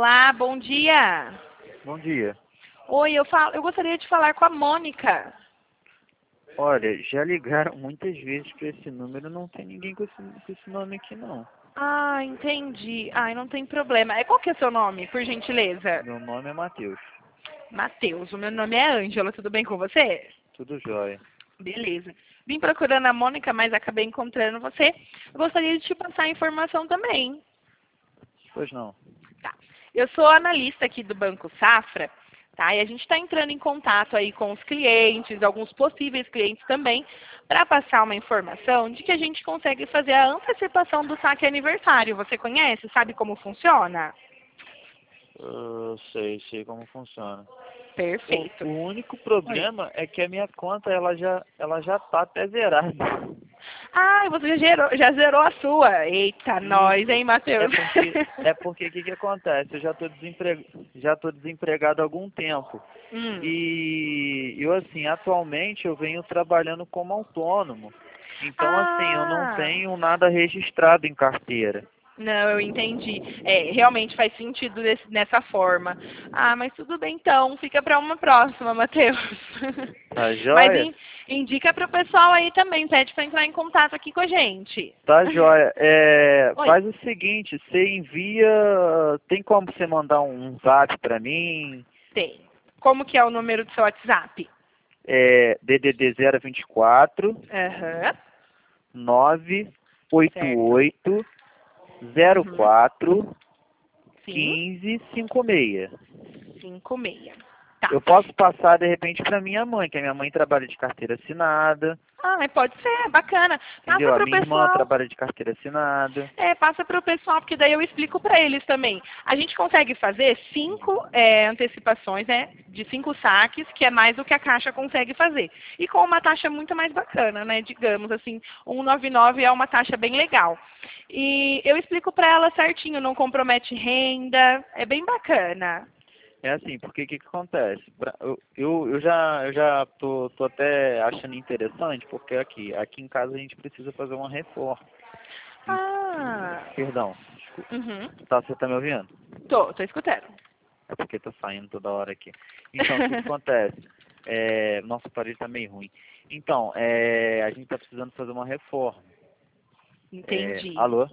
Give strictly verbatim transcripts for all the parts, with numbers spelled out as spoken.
Olá, bom dia. Bom dia. Oi, eu, falo, eu gostaria de falar com a Mônica. Olha, já ligaram muitas vezes para esse número, não tem ninguém com esse, com esse nome aqui não. Ah, entendi. Ai, não tem problema. É, qual que é seu nome, por gentileza? Meu nome é Matheus. Matheus. O meu nome é Ângela. Tudo bem com você? Tudo jóia. Beleza. Vim procurando a Mônica, mas acabei encontrando você. Eu gostaria de te passar a informação também. Pois não. Tá. Eu sou analista aqui do Banco Safra, tá? E a gente está entrando em contato aí com os clientes, alguns possíveis clientes também, para passar uma informação de que a gente consegue fazer a antecipação do saque aniversário. Você conhece? Sabe como funciona? Eu sei, sei como funciona. O, Perfeito. o único Oi. problema é que a minha conta ela já, ela já tá até zerada. Ah, você já gerou, já zerou a sua. Eita, nós, Isso. hein, É Matheus? porque é porque o que, que acontece? Eu já tô desempregado, já tô desempregado há algum tempo. hum. E eu assim, atualmente eu venho trabalhando como autônomo. Então assim, eu não Ah, tenho nada registrado em carteira. não, eu entendi. É, realmente faz sentido desse, nessa forma. Ah, mas tudo bem então. Fica para uma próxima, Matheus. Tá Mas joia? in, indica para o pessoal aí também. Pede para entrar em contato aqui com a gente. Tá joia. É, Oi. faz o seguinte, você envia, tem como você mandar um zap pra mim? Tem. Como que é o número do seu WhatsApp? É D D D zero vinte e quatro, Aham. nove oito Certo. oito zero Uhum. quatro Sim. quinze cinquenta e seis. Cinco meia. Tá. Eu posso passar de repente para minha mãe, que a minha mãe trabalha de carteira assinada, Ah, pode ser, bacana. Passa entendeu? A para o minha irmã pessoal. trabalha de carteira assinada. É, passa para o pessoal, porque daí eu explico para eles também. A gente consegue fazer cinco é, antecipações, né, de cinco saques, que é mais do que a Caixa consegue fazer. E com uma taxa muito mais bacana, né, digamos assim, cento e noventa e nove é uma taxa bem legal. E eu explico para ela certinho, não compromete renda, é bem bacana. É assim, porque o que, que acontece? Pra- eu, eu, eu já, eu já tô, tô até achando interessante, porque aqui, aqui em casa a gente precisa fazer uma reforma. Em- Ah, Perdão, desculpa. uhum. Tá, você tá me ouvindo? Tô, tô escutando. É porque tô saindo toda hora aqui. Então, o que, que acontece? É, nossa, o parede tá meio ruim. Então, é, a gente tá precisando fazer uma reforma. É, Entendi. alô?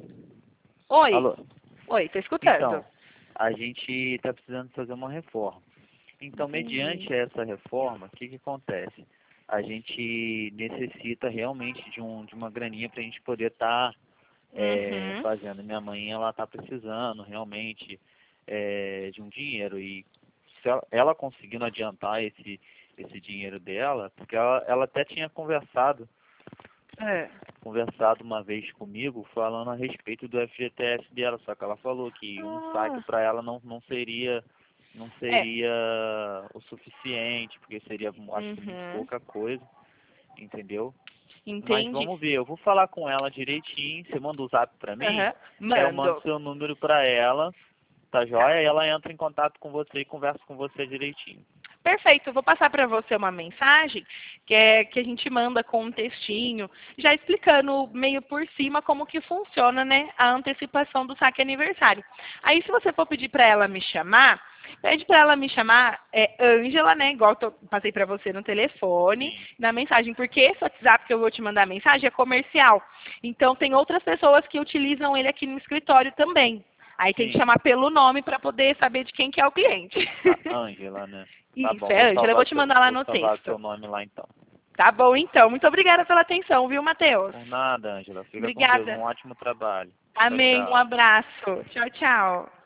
Oi, Alô? oi, tô escutando. Então, a gente está precisando fazer uma reforma. Então, Entendi. mediante essa reforma, o que, que acontece? A gente necessita realmente de, um, de uma graninha para a gente poder estar Uhum. fazendo. Minha mãe ela está precisando realmente é, de um dinheiro e se ela, ela conseguindo adiantar esse, esse dinheiro dela, porque ela, ela até tinha conversado É. conversado uma vez comigo falando a respeito do F G T S dela, só que ela falou que um saque Ah, para ela não, não seria não é. seria o suficiente, porque seria acho que muito Uhum. pouca coisa, entendeu? Mas Entendi. vamos ver, eu vou falar com ela direitinho, você manda o zap para mim, Aham. aí eu mando Mando. seu número para ela, tá Tá. joia? E ela entra em contato com você e conversa com você direitinho. Perfeito. Eu vou passar para você uma mensagem que é que a gente manda com um textinho, já explicando meio por cima como que funciona, né, a antecipação do saque aniversário. Aí, se você for pedir para ela me chamar, pede para ela me chamar é Ângela, né, igual eu passei para você no telefone, Sim, na mensagem, porque esse WhatsApp que eu vou te mandar a mensagem é comercial. Então, tem outras pessoas que utilizam ele aqui no escritório também. Aí tem que sim. chamar pelo nome para poder saber de quem que é o cliente. A Ângela, né? Tá Isso, bom, é vou Ângela. Eu vou salvar te seu, mandar lá vou no salvar texto. seu nome lá então. Tá bom, então. Muito obrigada pela atenção, viu, Matheus? Por nada, Ângela. Fica com Deus. Um Obrigada. ótimo trabalho. Tchau, Amém. Um tchau. abraço. Tchau, tchau.